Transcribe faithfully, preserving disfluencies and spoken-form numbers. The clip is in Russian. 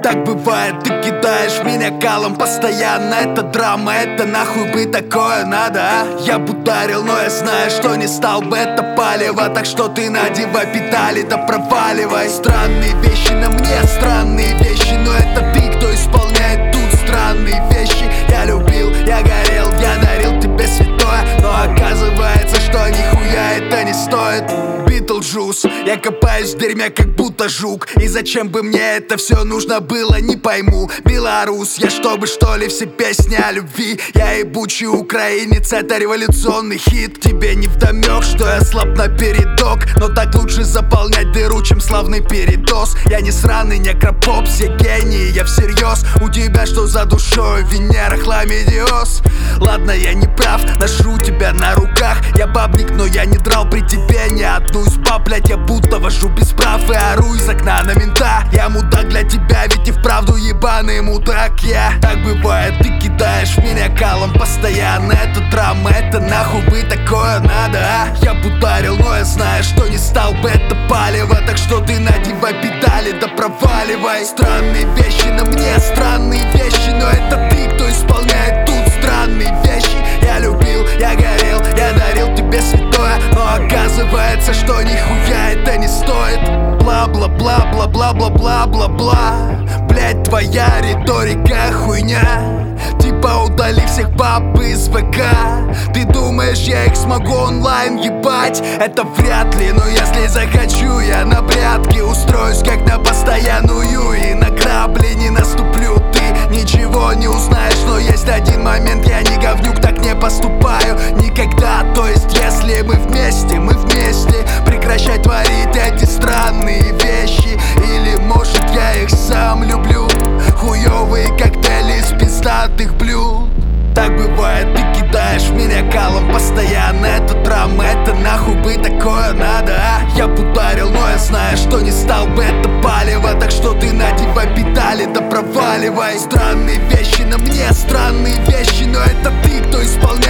Так бывает, ты кидаешь меня калом постоянно. Это драма, это нахуй бы такое надо, а? Я бы ударил, но я знаю, что не стал бы, это палево. Так что ты надевай педали, да проваливай. Странные вещи на мне, странные вещи, но это ты, кто исполняет тут странные вещи. Я любил, я горел, я дарил тебе святое, но оказывается, что нихуя это не стоит. Битлджус, я копаюсь в дерьме, как будто жук. И зачем бы мне это все нужно было, не пойму. Белорус, я чтобы что ли все песни о любви. Я ебучий украинец, это революционный хит. Тебе не вдомек, что я слаб на передок, но так лучше заполнять дыру, чем славный передоз. Я не сраный некропоп, все гении, я всерьез. У тебя что за душой, Венера, хламидиоз? Ладно, я не прав, ношу тебя на руках. Я бабник, но я не драл при тебе ни одну из баб, блять. Я будто вожу без прав и ору из окна на мента. Я мудак для тебя, ведь и вправду ебаный мудак я. Так бывает, ты кидаешь меня калом постоянно. Это драма, это нахуй бы такое надо, а? Я бы ударил, но я знаю, что не стал бы, это палево. Так что ты надевай педали, да проваливай. Странные вещи на мне, странные вещи, но это ты, кто исполняет тут странные вещи. Я любил, я горел, я дарил тебе святое, но оказывается, что нихуя это не стоит. Бла-бла-бла-бла-бла-бла-бла-бла. Блять, твоя риторика хуйня. Типа удали всех баб из ВК. Ты думаешь, я их смогу онлайн ебать? Это вряд ли, но если захочу, я на прятки устроюсь как на постоянную. И на грабли не наступлю, ты ничего не узнаешь. Но есть один момент, я не говнюк, так не поступаю никогда. То есть если мы вместе, мы вместе. Прекращай творить эти странные вещи. Или может я их сам люблю. Хуёвые коктейли из пиздатых блюд. Так бывает, ты кидаешь меня калом постоянно. Это драма, это нахуй бы такое надо, а? Я бы ударил, но я знаю, что не стал бы, это палево. Так что ты надевай педали, да проваливай. Странные вещи на мне, странные вещи, но это ты, кто исполняет